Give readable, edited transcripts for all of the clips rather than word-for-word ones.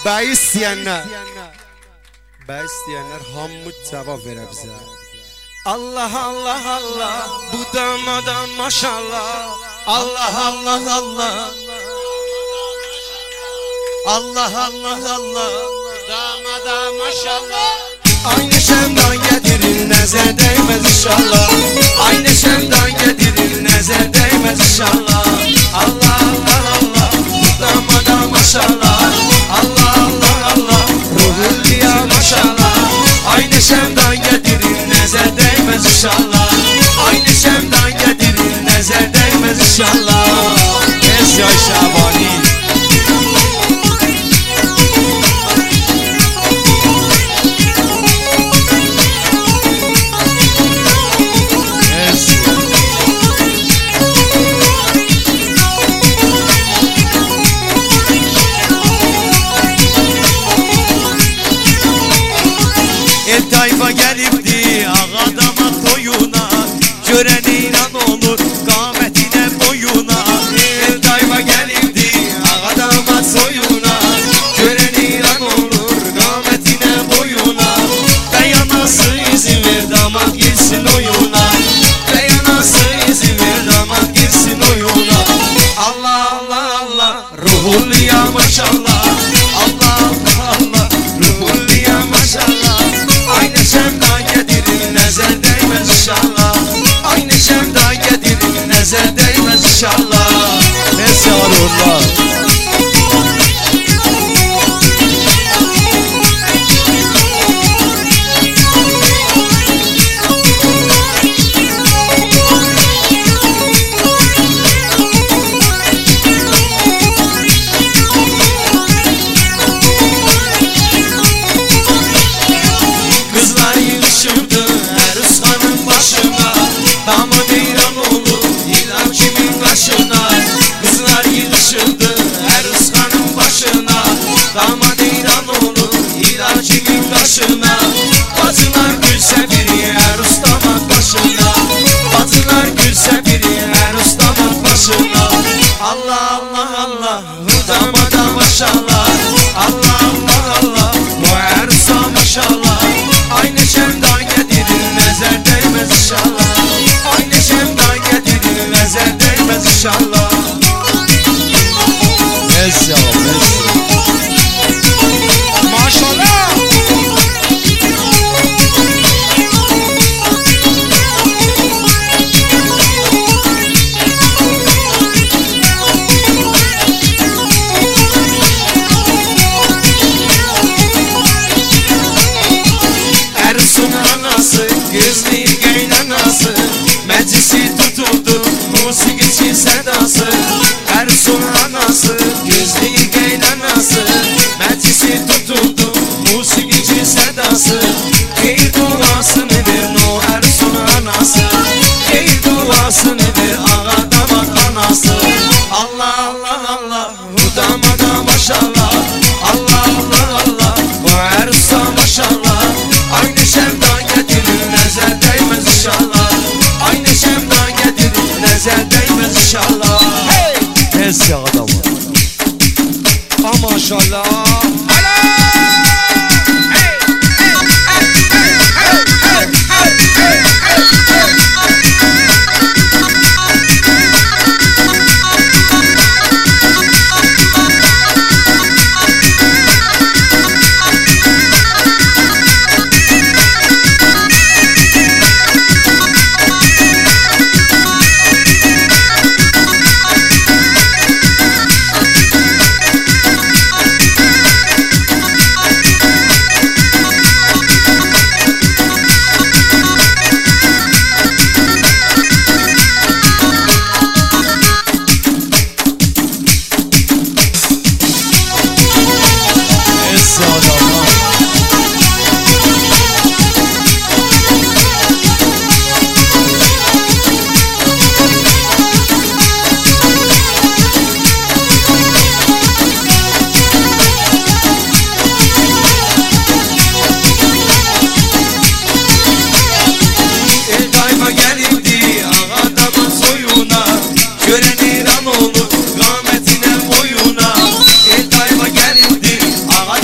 Bəy istəyənlər hamı cavab verə bizə. Allah Allah Allah, bu damadan maşallah. Allah Allah Allah, Allah Allah Allah, damadan maşallah. Aynı şemdan getirir, nəzər değmez inşallah. Aynı şemdan getirir, nəzər değmez inşallah. Allah Allah Allah, bu damadan maşallah. Allah Allah Allah, ruhulliya maşallah. Aynı şemdan getirir, nəzər değmez inşallah. Aynı şemdan getirir, nəzər değmez inşallah. Esya Şabani. Tayfa gelipdi ağa damat toyuna, gören inan olur kametine boyuna. Tayfa gelipdi ağa damat soyuna, gören inan olur kametine boyuna. Beyanası izin ver damat girsin oyuna, beyanası izin ver damat girsin oyuna. Allah Allah Allah, ruhulliya maşallah. Allah Allah Allah, ruhulliya maşallah. Aynı şemdan getirir, nəzər değmez inşallah. Aynı şemdan getirir, nəzər değmez inşallah. Esarullah. Kızlar yığışırdı Erus'hanın başına, damat eyran oldu ilan kimin kaşına. Kızlar yığışırdı Erus'hanın başına, damat eyran oldu ilan kimin kaşına. Bacılar gülse biri Erus damat başına, bacılar gülse biri Erus damat başına. Allah Allah Allah, bu damada maşallah. Allah Allah Allah, bu Erus'a maşallah. Aynı şemdan getirir, nəzər değmez inşallah. Aynı şemdan getirir, nəzər değmez inşallah. Neyse ya, neyse. Maşallah. Ersun anası, gözlü geynanası, meclisi tutuldu, musikiçi sedası. Ersun anası, gözlü geynanası, meclisi tutuldu, musikiçi sedası. Ey duasını ver no Ersun anası, ey duasını ver ağa damat anası. Allah Allah Allah, bu damada maşallah. Allah Allah Allah, bu Ersun'a maşallah. Aynı şemdan getirir, nəzər değmez inşallah. Aynı şemdan getirir, nəzər değmez inşallah. Hey! Esya adamı. Maşallah. Gören inan olur, rahmetine boyuna. El dayma gelindi, ağa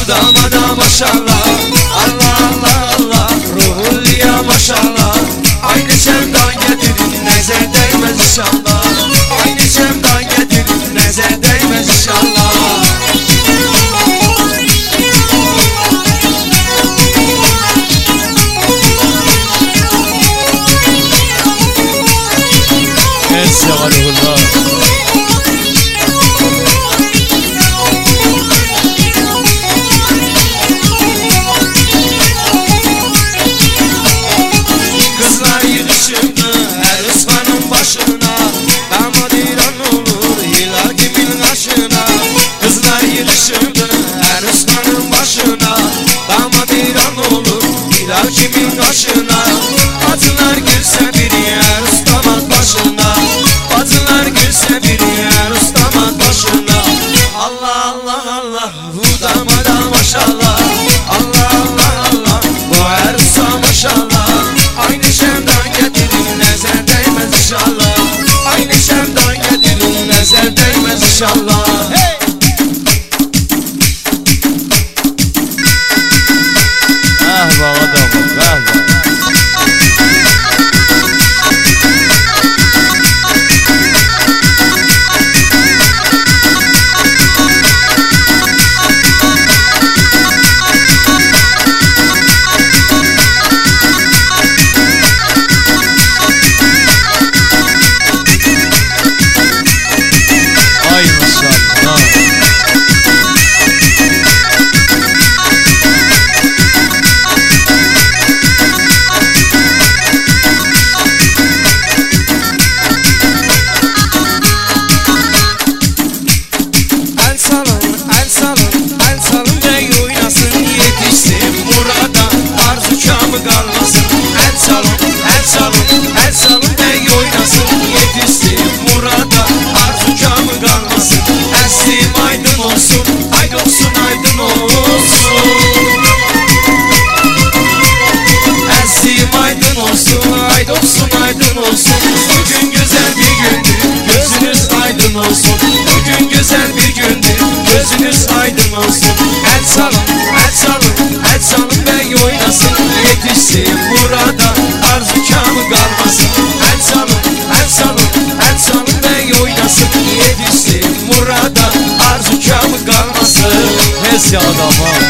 bu damada maşallah. Allah Allah Allah, Ruhulli'ye maşallah. Aynı sevdan getirin, nezer değmez inşallah. Aynı sevdan getirin, nezer değmez inşallah. Es ya Ruhullah. Kızlar yığışırdı her ısfanın başına. Damat İran olur hilal kimin kaşına. Kızlar yığışırdı her ısfanın başına. Damat İran olur hilal kimin kaşına. Bacılar girse bir yer ustamat başına. Bacılar girse bir yer ustamat başına. Allah Allah Allah, bu damada maşallah. Allah Allah Allah, bu her usta maşallah. Aynı şemdan getirin, nezer değmez inşallah. Aynı şemdan getirin, nezer değmez inşallah. Hey! Ah be adamım, ah be. Ay maşallah. El salın, el salın, el salın ve oynasın. Yetişsin murada, arzu kamı kalmasın. El salın, el salın, el salın ve oynasın. Yetişsin murada, arzu kamı kalmasın. Esim aydın olsun, aydın olsun, aydın olsun. Esim aydın olsun, aydın olsun, aydın olsun. Bugün güzel bir gündür, gözünüz aydın olsun. Bugün güzel bir gündür, gözünüz aydın olsun. El salın, el salın, el salın ve oynasın. Yetişsin burada, arzu kamı kalmasın. El salın, el salın, el salın ve oynasın. Yetişsin burada, arzu kamı kalmasın. Es ya adamım.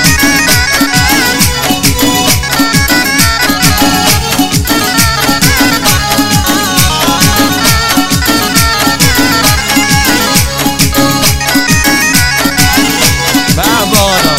Ben bu adam.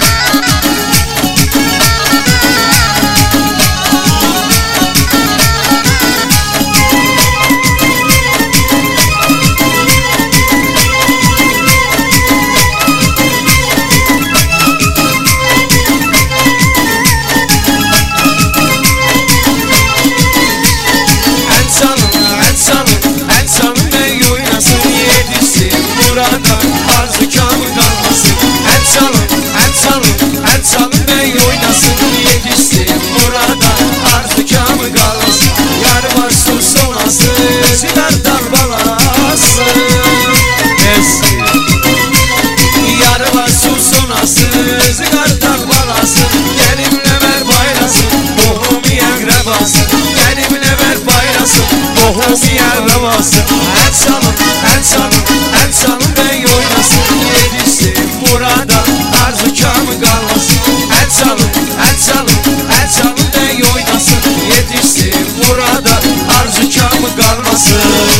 El salın, el salın, el salın ve oynasın. Yetişsin burada, arzu kamı kalmasın. El salın, el salın, el salın ve oynasın. Yetişsin burada, arzu kamı kalmasın. Yar var sus sonası, siler darbalası. Es. Yar var sus sonası, siler darbalası. Gelimle ver baylasın, bohum yengrebası. Gelimle ver baylasın, bohum yengrebası. El salın, el salın, el salın ve oynasın. Yetişsin burada, arzu kamı kalmasın. El salın, el salın, el salın ve oynasın. Yetişsin burada, arzu kamı kalmasın.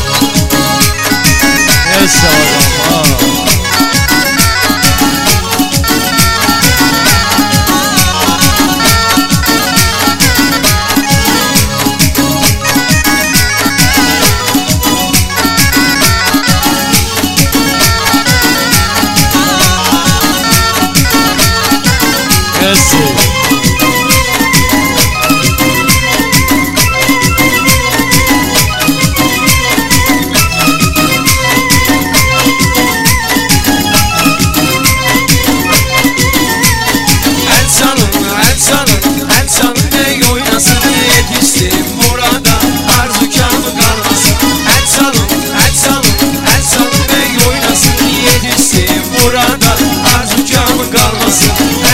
Es ya adamım. Es. El salın, el salın, el salın ve oynasın. Yetişsin burada, arzu kamı kalmasın. El salın, el salın, el salın ve oynasın. Yetişsin burada, arzu kamı kalmasın.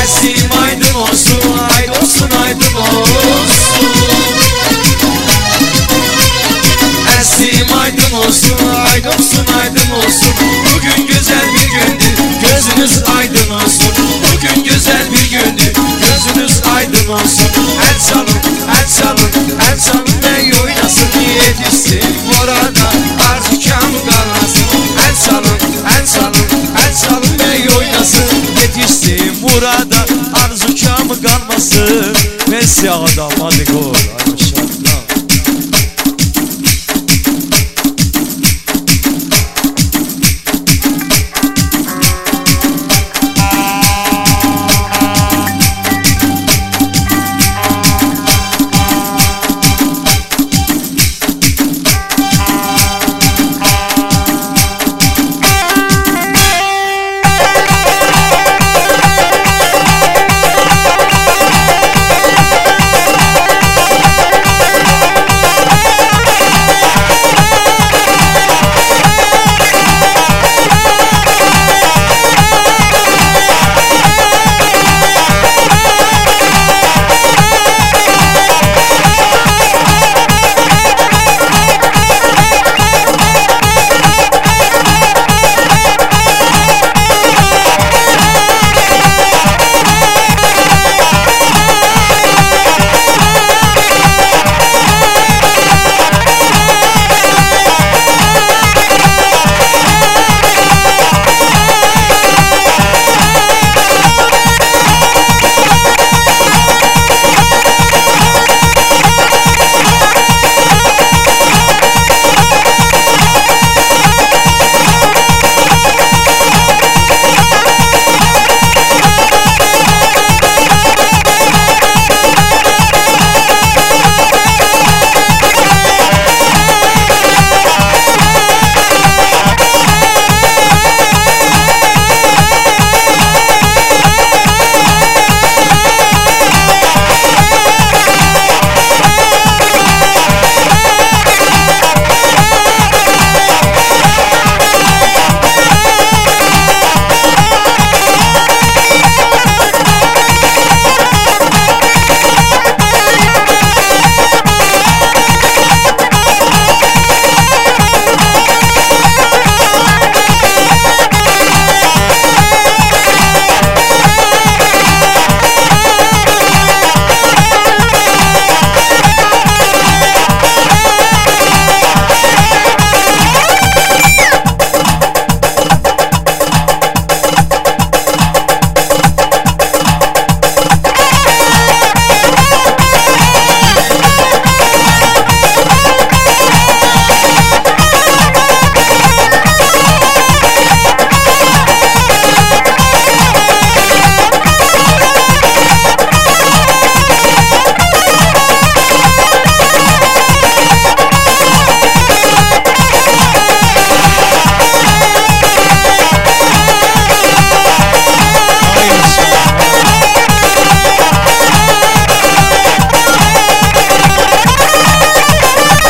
burada arzu kamı kalmasın. Messi adam hadi gol. Ay maşallah.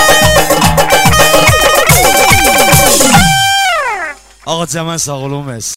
آقا جمعه ساقلوم است.